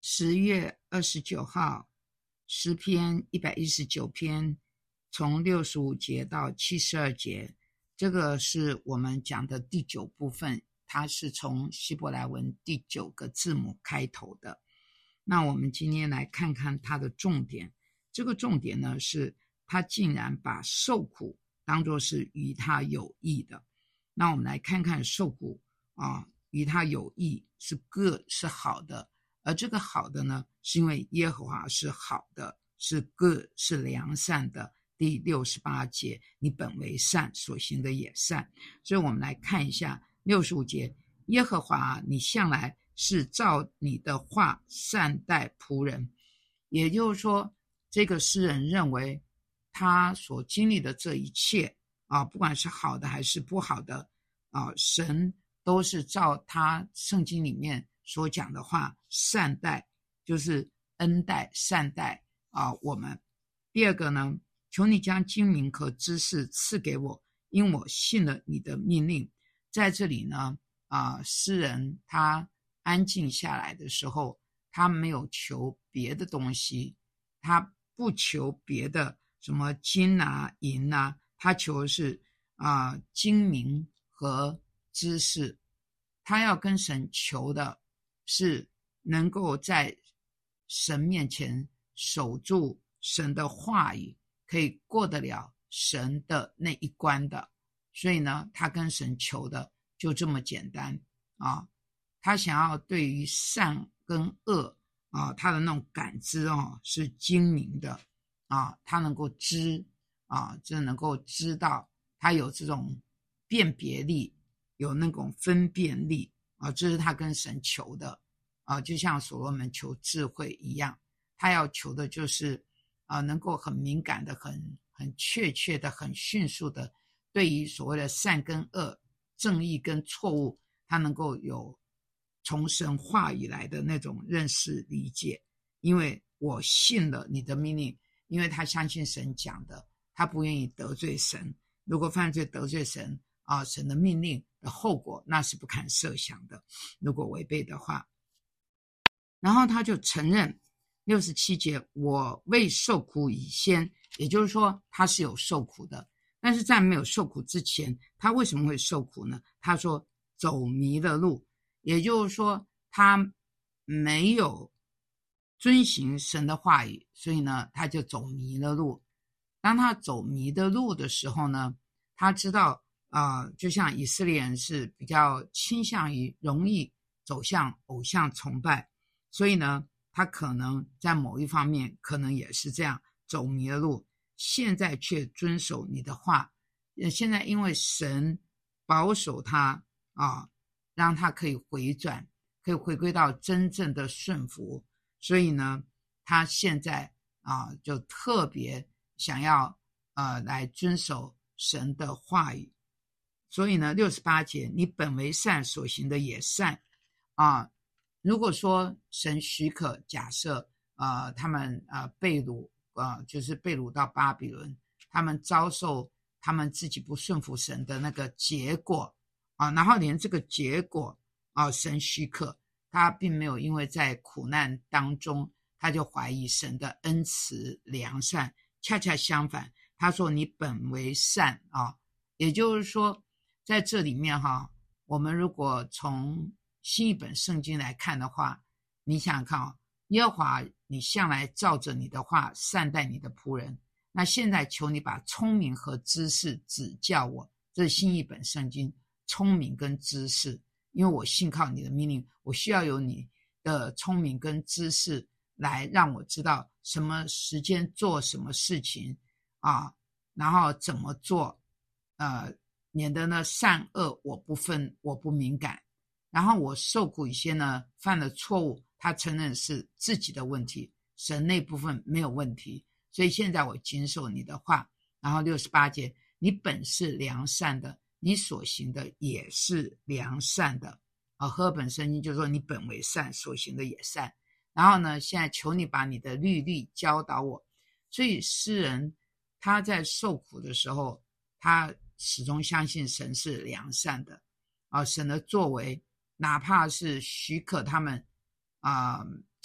10月29号，诗篇119篇，从65节到72节，这个是我们讲的第9部分，它是从希伯来文第9个字母开头的。那我们今天来看看它的重点。这个重点呢，是他竟然把受苦当作是与他有益的。那我们来看看受苦与他有益是好的，而这个好的呢，是因为耶和华是好的，是良善的。第68节，你本为善，所行的也善。所以我们来看一下65节，耶和华你向来是照你的话善待仆人。也就是说，这个诗人认为他所经历的这一切不管是好的还是不好的神都是照他圣经里面所讲的话善待，就是恩待善待我们。第二个呢，求你将精明和知识赐给我，因我信了你的命令。在这里呢诗人他安静下来的时候，他没有求别的东西，他不求别的什么金银他求的是精明和知识。他要跟神求的是能够在神面前守住神的话语，可以过得了神的那一关的。所以呢，他跟神求的就这么简单他想要对于善跟恶他的那种感知是精明的他能够就能够知道，他有这种辨别力，有那种分辨力这是他跟神求的就像所罗门求智慧一样，他要求的就是能够很敏感的很确切的很迅速的对于所谓的善跟恶正义跟错误，他能够有从神话语来的那种认识理解。因为我信了你的命令，因为他相信神讲的，他不愿意得罪神。如果犯罪得罪神神的命令的后果那是不堪设想的，如果违背的话。然后他就承认67节，我未受苦以先，也就是说他是有受苦的。但是在没有受苦之前，他为什么会受苦呢？他说走迷了路，也就是说他没有遵行神的话语，所以呢他就走迷了路。当他走迷的路的时候呢，他知道就像以色列人是比较倾向于容易走向偶像崇拜，所以呢他可能在某一方面可能也是这样走迷了路，现在却遵守你的话。现在因为神保守他让他可以回转，可以回归到真正的顺服，所以呢他现在就特别想要来遵守神的话语。所以呢68节，你本为善，所行的也善如果说神许可，假设他们被掳就是被掳到巴比伦，他们遭受他们自己不顺服神的那个结果然后连这个结果神许可，他并没有因为在苦难当中他就怀疑神的恩慈良善，恰恰相反，他说你本为善也就是说在这里面我们如果从新译本圣经来看的话，你想想看耶和华你向来照着你的话善待你的仆人，那现在求你把聪明和知识指教我。这是新译本圣经，聪明跟知识，因为我信靠你的命令，我需要有你的聪明跟知识来让我知道什么时间做什么事情然后怎么做免得呢善恶我不分，我不敏感。然后我受苦一些呢，犯了错误，他承认是自己的问题，神那部分没有问题，所以现在我谨守你的话。然后68节，你本是良善的，你所行的也是良善的和合本圣经就说你本为善，所行的也善。然后呢现在求你把你的律例教导我。所以诗人他在受苦的时候，他始终相信神是良善的神的作为哪怕是许可他们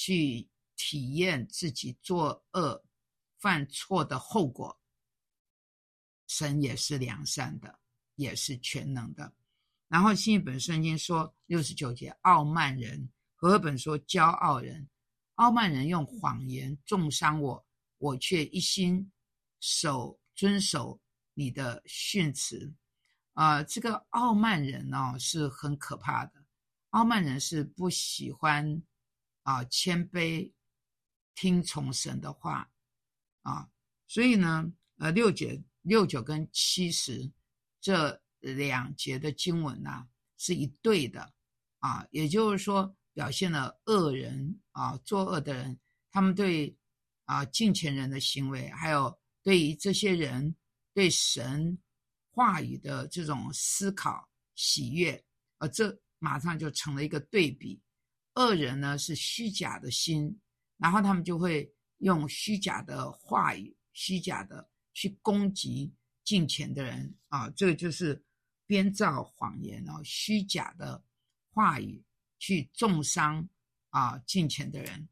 去体验自己作恶犯错的后果，神也是良善的，也是全能的。然后新译本圣经说69节，傲慢人，和合本说骄傲人。傲慢人用谎言重伤我，我却一心遵守你的训词。这个傲慢人是很可怕的。傲慢人是不喜欢谦卑听从神的话所以呢69跟70这2节的经文是一对的也就是说表现了恶人作恶的人，他们对敬虔人的行为，还有对于这些人对神话语的这种思考喜悦这马上就成了一个对比。恶人呢是虚假的心，然后他们就会用虚假的话语虚假的去攻击敬虔的人这个就是编造谎言虚假的话语去重伤敬虔的人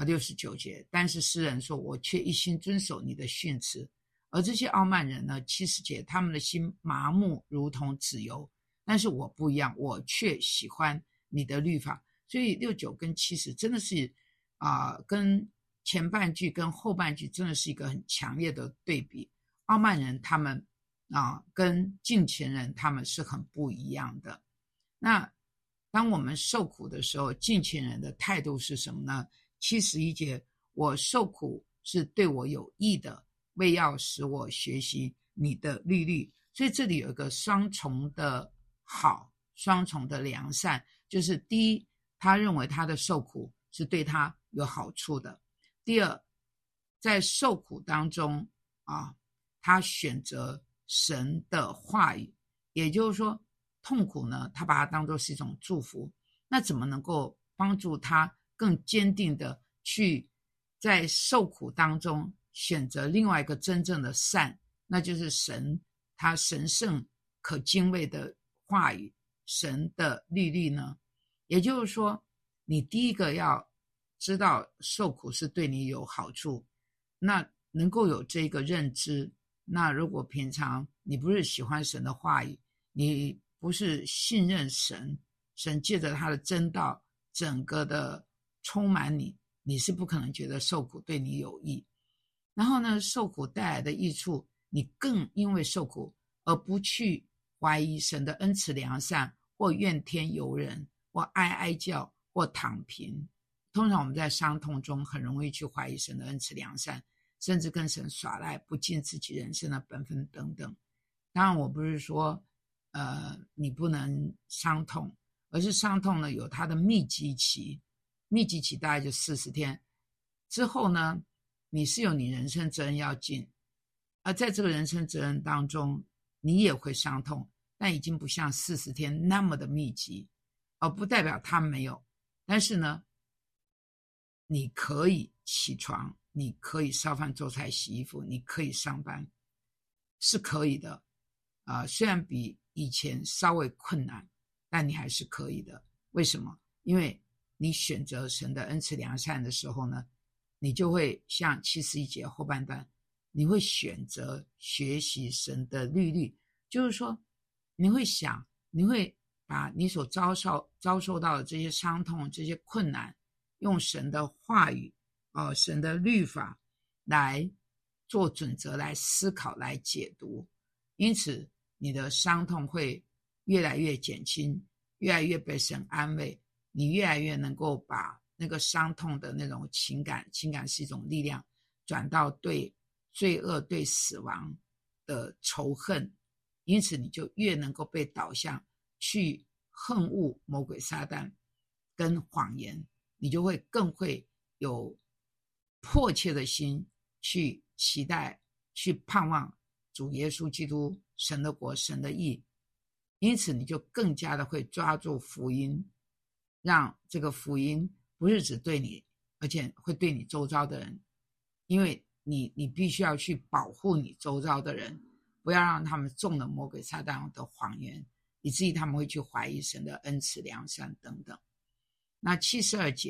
69节。但是诗人说，我却一心遵守你的训词。而这些傲慢人呢，70节，他们的心麻木如同脂油，但是我不一样，我却喜欢你的律法。所以69跟70真的是跟前半句跟后半句真的是一个很强烈的对比。傲慢人他们跟敬虔人他们是很不一样的。那当我们受苦的时候，敬虔人的态度是什么呢？71节，我受苦是对我有益的，为要使我学习你的律例。所以这里有一个双重的好，双重的良善，就是第一，他认为他的受苦是对他有好处的。第二，在受苦当中他选择神的话语，也就是说痛苦呢他把它当作是一种祝福。那怎么能够帮助他更坚定的去在受苦当中选择另外一个真正的善，那就是神他神圣可敬畏的话语，神的律例呢？也就是说，你第一个要知道受苦是对你有好处，那能够有这个认知。那如果平常你不是喜欢神的话语，你不是信任神，神借着他的真道整个的充满你，你是不可能觉得受苦对你有益。然后呢，受苦带来的益处，你更因为受苦而不去怀疑神的恩慈良善，或怨天尤人，或哀哀叫，或躺平。通常我们在伤痛中很容易去怀疑神的恩慈良善，甚至跟神耍赖，不尽自己人生的本分等等。当然我不是说你不能伤痛，而是伤痛呢有它的密集期，密集期大概就40天之后呢，你是有你人生责任要尽，而在这个人生责任当中你也会伤痛，但已经不像40天那么的密集，而不代表它没有。但是呢，你可以起床，你可以烧饭做菜洗衣服，你可以上班，是可以的虽然比以前稍微困难，但你还是可以的。为什么？因为你选择神的恩慈良善的时候呢，你就会像71节后半段，你会选择学习神的律例，就是说你会想，你会把你所遭受到的这些伤痛，这些困难，用神的话语神的律法来做准则，来思考，来解读。因此你的伤痛会越来越减轻，越来越被神安慰，你越来越能够把那个伤痛的那种情感是一种力量，转到对罪恶对死亡的仇恨。因此你就越能够被导向去恨恶魔鬼撒旦跟谎言，你就会更会有迫切的心去期待，去盼望主耶稣基督神的国神的义。因此你就更加的会抓住福音，让这个福音不是只对你，而且会对你周遭的人，因为你必须要去保护你周遭的人，不要让他们中了魔鬼撒旦的谎言，以至于他们会去怀疑神的恩慈良善等等。那72节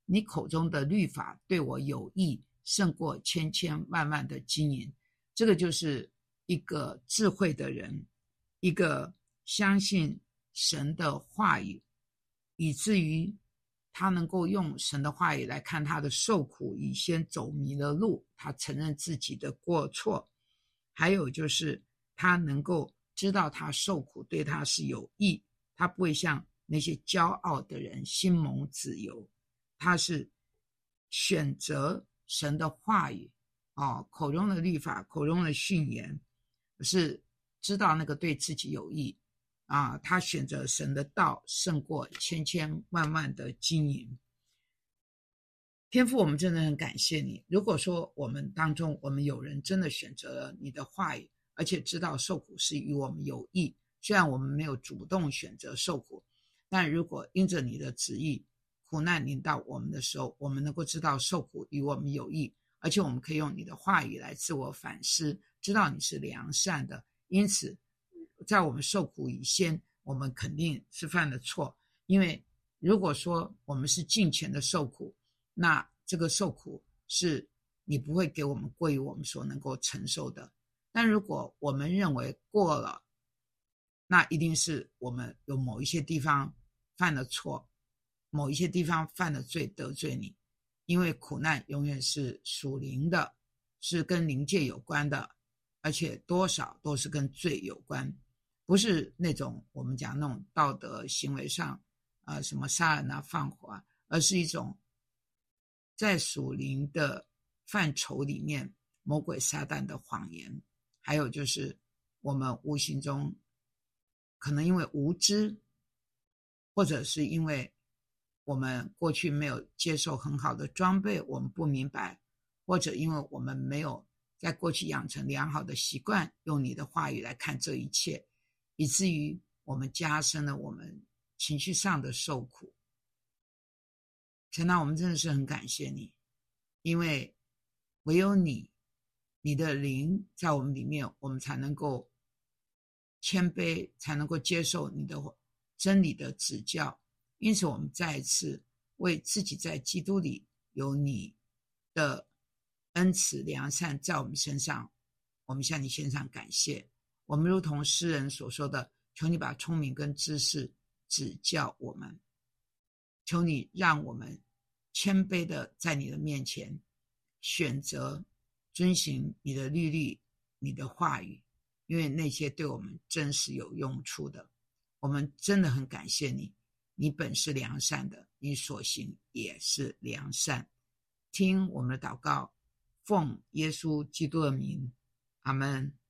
你口中的律法对我有益，胜过千千万万的金银。这个就是一个智慧的人，一个相信神的话语，以至于他能够用神的话语来看他的受苦，以先走迷了路，他承认自己的过错，还有就是他能够知道他受苦对他是有益，他不会像那些骄傲的人心蒙自由，他是选择神的话语口中的律法，口中的训言，是知道那个对自己有益他选择神的道胜过千千万万的金银。天父，我们真的很感谢你。如果说我们当中我们有人真的选择了你的话语，而且知道受苦是与我们有益，虽然我们没有主动选择受苦，但如果因着你的旨意，苦难临到我们的时候，我们能够知道受苦与我们有益，而且我们可以用你的话语来自我反思，知道你是良善的。因此在我们受苦以前，我们肯定是犯了错，因为如果说我们是敬虔的受苦，那这个受苦是你不会给我们过于我们所能够承受的。但如果我们认为过了，那一定是我们有某一些地方犯了错，某一些地方犯了罪，得罪你。因为苦难永远是属灵的，是跟灵界有关的，而且多少都是跟罪有关，不是那种我们讲那种道德行为上什么杀人放火而是一种在属灵的范畴里面魔鬼撒旦的谎言。还有就是我们无形中可能因为无知，或者是因为我们过去没有接受很好的装备，我们不明白，或者因为我们没有在过去养成良好的习惯，用你的话语来看这一切，以至于我们加深了我们情绪上的受苦。神啊，我们真的是很感谢你，因为唯有你的灵在我们里面，我们才能够谦卑，才能够接受你的真理的指教。因此我们再一次为自己在基督里有你的恩慈良善在我们身上，我们向你献上感谢。我们如同诗人所说的，求你把聪明跟知识指教我们，求你让我们谦卑的在你的面前选择遵行你的律例，你的话语，因为那些对我们真是有用处的。我们真的很感谢你，你本是良善的，你所行也是良善。听我们的祷告，奉耶稣基督的名，阿们。